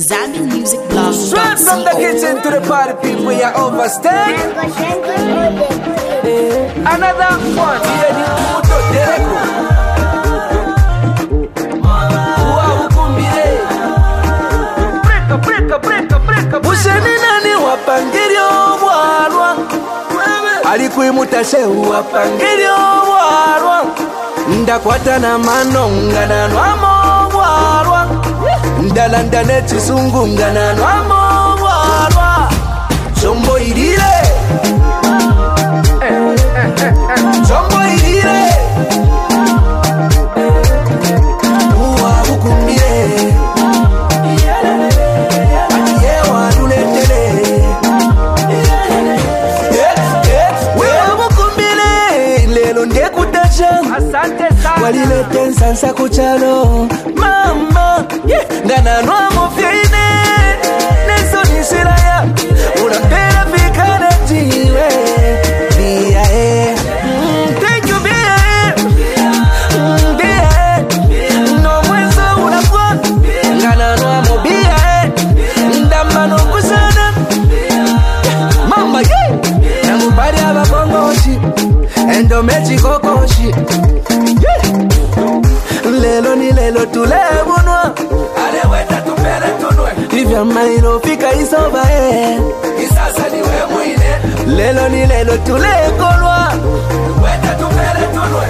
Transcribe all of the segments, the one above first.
Straight from the kitchen to the party, people, you overstay. Another one, here the Muto Dereko. Busheni nani wapangirio mwarwa, alikuimuta shehu wapangirio mwarwa, ndakwata na mano ngana nwamo mwarwa, ndalandane chisungu ngana nwamo mwarwa, chombo irire, chombo irire, uwa ukumire. Walilete nsansa kuchalo mama ngana nwa mufine neso nishiraya unapera fikana jiwe biya thank you biya no mwenzo unakwa ngana nwa mobiya ndambano kusana mama na mubari abakongoshi endo mechi kokoshi lelo ni lelo tulebunwa aleweta tupele tunwe livya maino fika isoba isasa niwe mwine lelo ni lelo tulekolwa weta tupele tunwe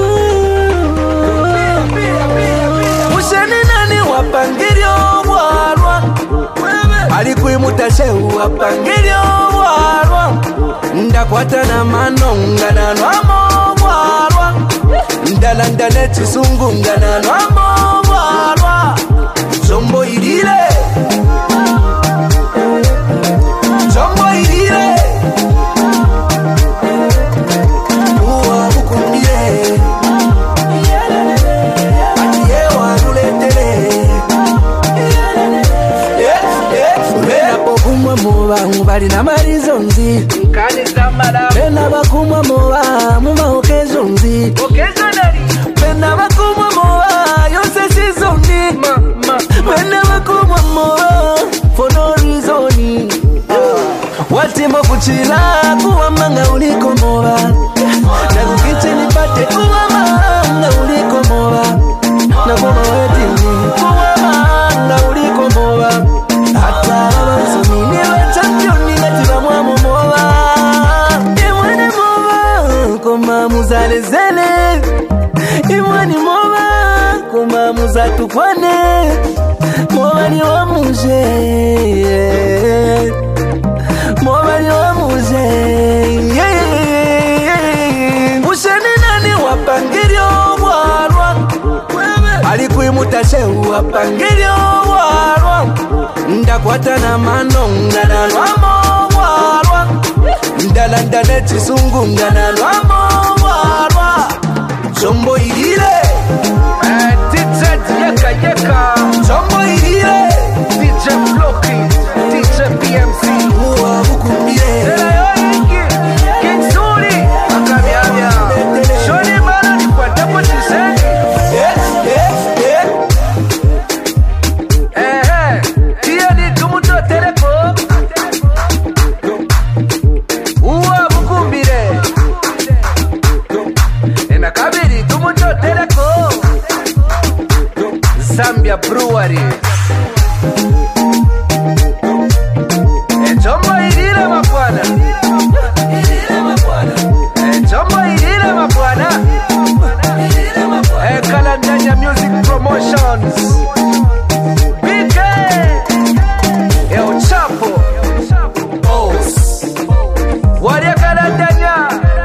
Musheni nani wapangirio mwarwa alikuimuta shehu wapangirio mwarwa ndakwata na mano ngana nwamo mwarwa ndalandane chisungu ngana nwamo mwarwa chombo irire chombo irire uwa ukumire atiye wanuletere bena pokumwa muba mubali na marizonzi bena bakumwa muba mumaokezonzi bena bakumwa muba yose sizoni bena bakumwa muba for no reason watimbo kuchila kuwamanga uliko muba nakukiche nipate kuwamanga uliko muba nakuma wetini kuwamanga uliko muba hata wabanzumini wa championi natiba mwamu muba imwani muba kuma muzalezele imwani muba kuma muzatukwane mwani wa muje mwani wa muje Musheni nani wapangirio mwarwa alikuimuta shehu wapangirio mwarwa ndakwata na mano ngana nwamo mwarwa ndalandane chisungu ngana nwamo mwarwa chombo irire DJ yeka chombo irire DJ Floki DJ PMC uwa ukumire King Suri akabyabya shoni mara ni kwa tapo chiseni tia ni tumuto teleko uwa bukumbire ena kabiri tumuto teleko Zambia Brewery chombo irire mapwana chombo irire mapwana Kalandanya Music Promotions BK El Chapo Os Waria Kalandanya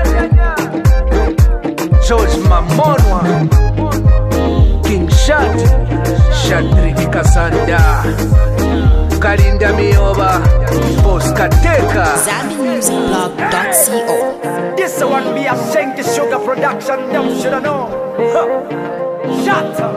George Mamonwa King Shad Shadrik Kasanda Kalinda Mioba Boss Kateka ZambianMusicBlog.co. This one be a Shanky Sugar production, them shoulda know. Shut up.